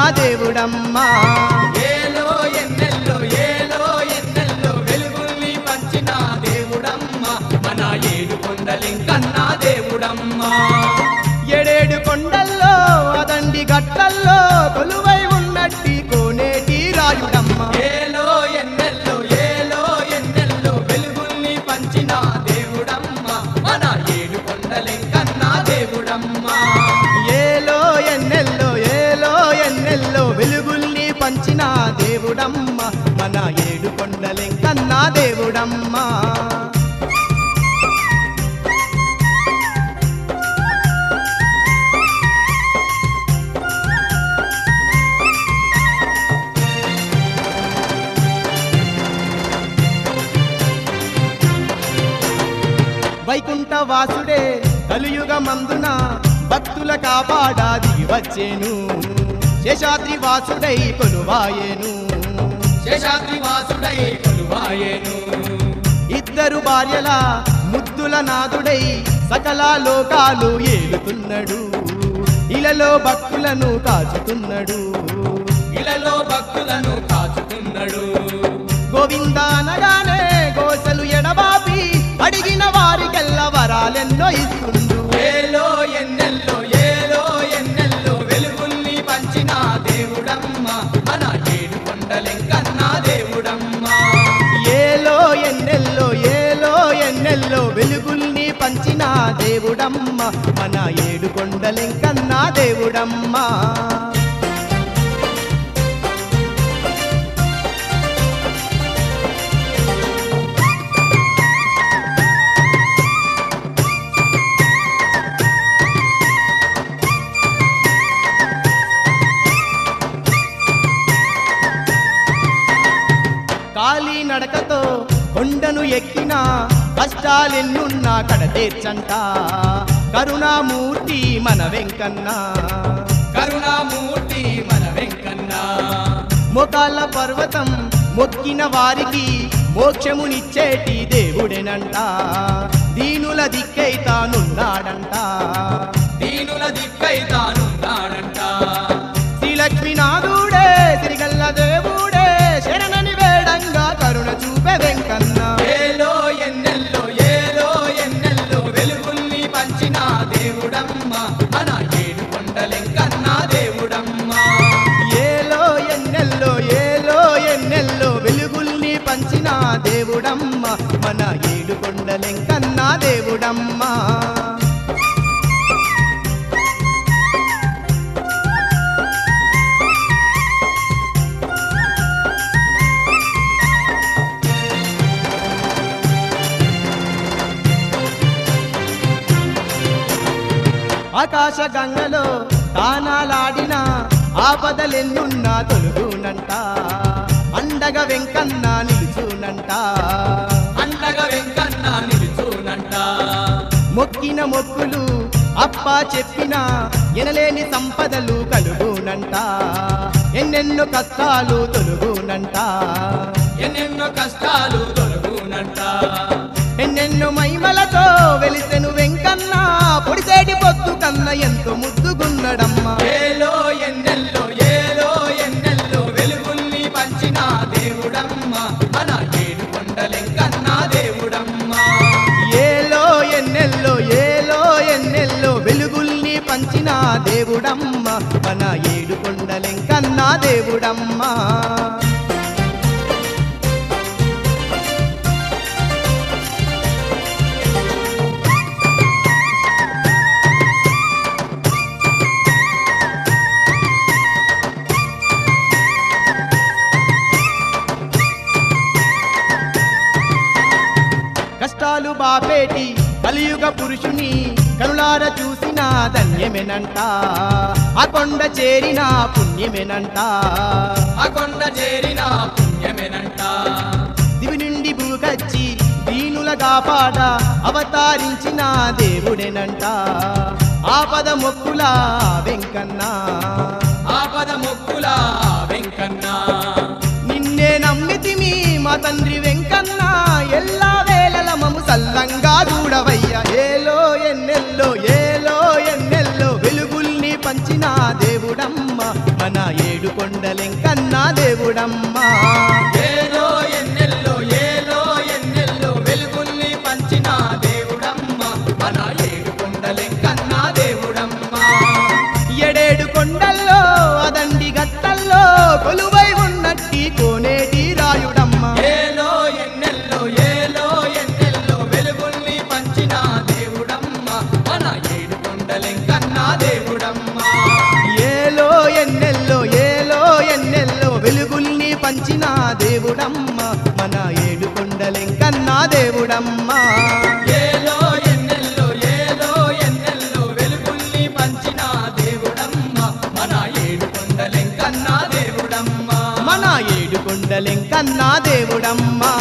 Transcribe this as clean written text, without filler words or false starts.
దేవుడమ్మా ఏలో ఎన్నెల్లో వెలుగుల్ని పంచిన దేవుడమ్మా మన ఏడు కొండలింకన్నా దేవుడమ్మా ఏడేడు కొండల్లో అదండి గట్టల్లో కొలువై ఉన్నట్టి కోనేటి రాయుడమ్మా ఏలో ఎన్నెల్లో వెలుగుల్ని పంచిన దేవుడమ్మా మన ఏడు కొండలింకన్నా దేవుడమ్మా ఏలో ఎన్నెల్లో వెలుగుల్ని పంచిన దేవుడమ్మ మన ఏడు కొండలెంకన్నా దేవుడమ్మా వైకుంఠ వాసుడే కలియుగ మందున భక్తుల కాపాడాది వచ్చేను శేషాద్రి వాసుడై కొలువాయేను శేషాద్రి వాసుడై కొలువాయేను ఇద్దరు భార్యల ముద్దుల నాదుడై సకల లోకాలు ఏలుతున్నాడు ఇలలో భక్తులను కాచుతున్నాడు గోవింద అనగానే గోసలు ఎడబాపి అడిగిన వారికెల్ల వరాలెన్నో ఇస్తుండు ఏలో ఎన్నెల్లో వెలుగుల్ని పంచిన దేవుడమ్మా మన ఏడు కొండలెంకన్నా దేవుడమ్మా ఏలో ఎన్నెల్లో వెలుగుల్ని పంచిన దేవుడమ్మ మన ఏడు కొండలెంకన్నా దేవుడమ్మా కాలి నడకతో కొండను ఎక్కిన కష్టాలెన్నున్నా కడతీర్చంట కరుణామూర్తి మన వెంకన్నా మోకాళ్ళ పర్వతం మొక్కిన వారికి మోక్షమునిచ్చేటి దేవుడేనంట దీనుల దిక్కై తానున్నాడంట శ్రీలక్ష్మీనాథుడే తిరిగల్ల దేవుడే శరణని వేడంగా కరుణ చూపే వెంకన్నా ఏలో ఎన్నెల్లో వెలుగుల్ని పంచిన దేవుడమ్మా మన ఏడు కొండలెంకన్నా దేవుడమ్మా ఏలో ఎన్నెల్లో వెలుగుల్ని పంచిన దేవుడమ్మ మన ఏడు కొండలెంకన్నా దేవుడమ్మా ఆకాశ గంగలో తానాలాడిన ఆపదలెన్నున్నా తొలుగునంట అండగా వెంకన్న నిలుచునంట మొక్కిన మొక్కులు అప్ప చెప్పిన ఎనలేని సంపదలు కలుగునంట ఎన్నెన్నో కష్టాలు తొలుగునంట ఎన్నెన్నో మహిమలతో వెలిసెను వెంకన్న పొడిసేటి పొత్తు కన్న ఎంతో ముద్దుగున్నడమ్మా ఏలో ఎన్నెల్లో వెలుగుల్ని పంచిన దేవుడమ్మా మన ఏడు కొండలెంకన్నా దేవుడమ్మా ఏలో ఎన్నెల్లో వెలుగుల్ని పంచిన దేవుడమ్మ మన ఏడు కొండలెంకన్నా దేవుడమ్మా కష్టాలు బాపేటి కలియుగ పురుషుని కనులార చూసిన ధన్యమేనంట ఆ కొండ చేరిన పుణ్యమేనంట దివి నుండి భూగచ్చి దీనుల కాపాడ అవతారించిన దేవుడేనంట ఆపద మొక్కుల వెంకన్నా నిన్నే నమ్మితిమి మా తండ్రి వెంకన్నా ఎల్లా వేళల మము సల్లంగా చూడవయ్యా ఏలో ఎన్నెల్లో వెలుగుల్ని పంచిన దేవుడమ్మ మన ఏడు దేవుడమ్మా ఏలో ఎన్నెల్లో వెలుగుల్ని పంచిన దేవుడమ్మ మన ఏడు కొండలెంకన్న దేవుడమ్మ ఎడేడు కొండల్లో అదండి గట్టల్లో కొలువై ఉన్నట్టి కోనేటి రాయుడమ్మ ఏలో ఎన్నెల్లో వెలుగుల్ని పంచిన దేవుడమ్మ మన ఏడు కొండలెంకన్న దేవుడమ్మ ఏలో ఎన్నెల్లో వెలుగుల్ని పంచిన దేవుడమ్మ మన ఏడు కొండలెంకన్నా దేవుడమ్మ ఏలో ఎన్నెల్లో వెలుగుల్ని పంచిన దేవుడమ్మ మన ఏడు కొండలెంకన్న దేవుడమ్మ మన ఏడు కొండలెంకన్నా దేవుడమ్మ